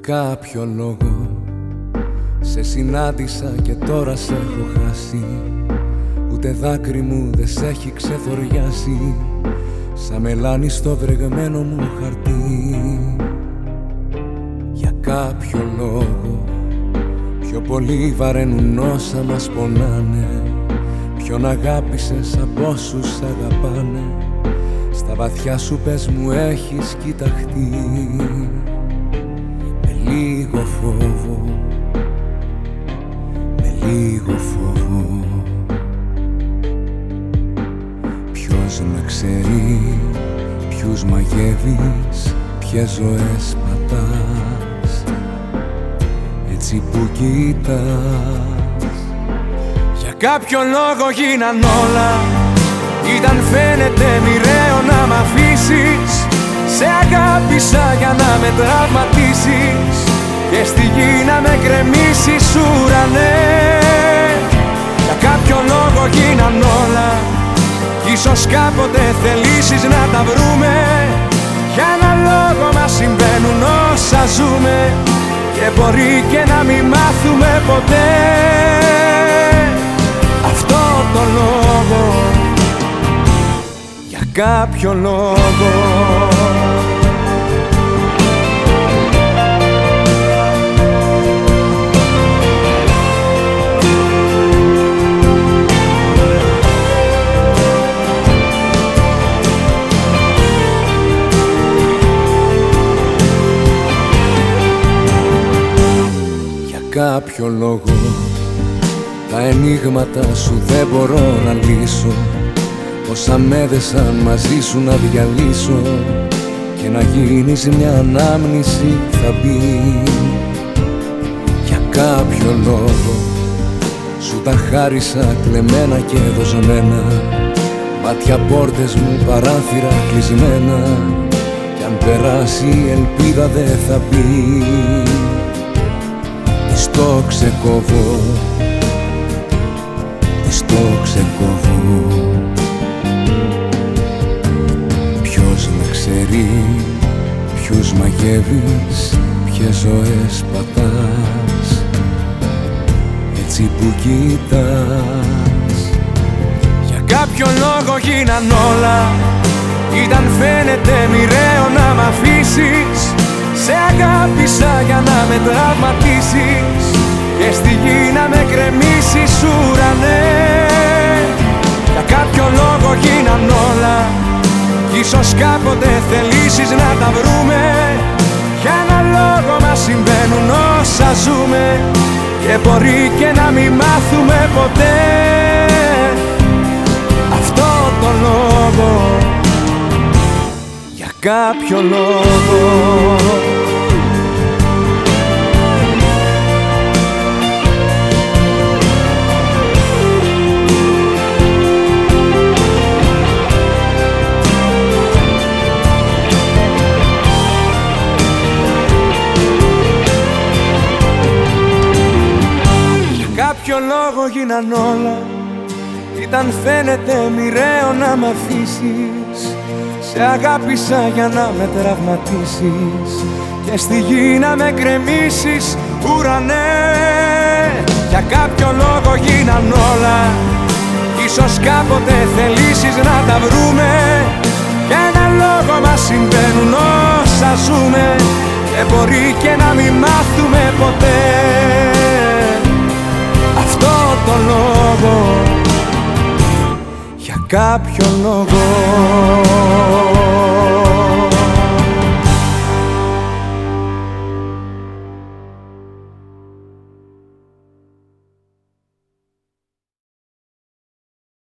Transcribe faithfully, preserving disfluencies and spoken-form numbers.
κάποιο λόγο σε συνάντησα και τώρα σε έχω χάσει. Ούτε δάκρυ μου δεν σ' έχει ξεθοριάσει, σαν μελάνι στο βρεγμένο μου χαρτί. Για κάποιο λόγο πιο πολύ βαραίνουν όσα μας πονάνε. Ποιον αγάπησες από όσους αγαπάνε, στα βαθιά σου πες μου έχεις κοιταχτεί. Με λίγο φόβο, με λίγο φόβο. Ποιος με ξέρει, ποιους μαγεύεις, ποιες ζωές πατάς, έτσι που κοιτάς. Για κάποιο λόγο γίναν όλα, ήταν φαίνεται μοιραίο να μ' αφήσεις. Σε αγάπησα για να με τραυματίσεις και στη γη να με κρεμίσεις, ουρανέ. Για κάποιο λόγο γίναν όλα, ίσως κάποτε θελήσεις να τα βρούμε. Για ένα λόγο μας συμβαίνουν όσα ζούμε και μπορεί και να μην μάθουμε ποτέ αυτό το λόγο. Για κάποιο λόγο. Κάποιο λόγο τα ενίγματα σου δεν μπορώ να λύσω. Όσα με έδεσαν μαζί σου να διαλύσω και να γίνεις μια ανάμνηση θα μπει. Για κάποιο λόγο σου τα χάρισα κλεμμένα και δοσμένα, μάτια, πόρτες μου, παράθυρα κλεισμένα. Κι αν περάσει η ελπίδα δεν θα μπει. Της το ξεκόβω, της το ξεκόβω. Ποιος με ξέρει, ποιους μαγεύεις, ποιες ζωές πατάς, έτσι που κοιτάς. Για κάποιο λόγο γίναν όλα, ήταν φαίνεται μοιραίο να μ' αφήσεις. Σε αγάπησα για να με τραυματίσεις και στη γη να με κρεμίσεις, ουρανέ. Για κάποιο λόγο γίναν όλα, ίσως κάποτε θελήσεις να τα βρούμε. Για ένα λόγο μας συμβαίνουν όσα ζούμε και μπορεί και να μην μάθουμε ποτέ αυτό το λόγο. Για κάποιο λόγο. Για κάποιο λόγο γίναν όλα, ήταν φαίνεται μοιραίο να μ' αφήσεις. Σε αγάπησα για να με τραυματίσεις και στη γη να με κρεμίσεις, ουρανέ. Για κάποιο λόγο γίναν όλα, ίσως κάποτε θελήσεις να τα βρούμε. Για ένα λόγο μας συμβαίνουν όσα ζούμε και μπορεί και να μην μάθουμε ποτέ αυτό το λόγο. Για κάποιο λόγο.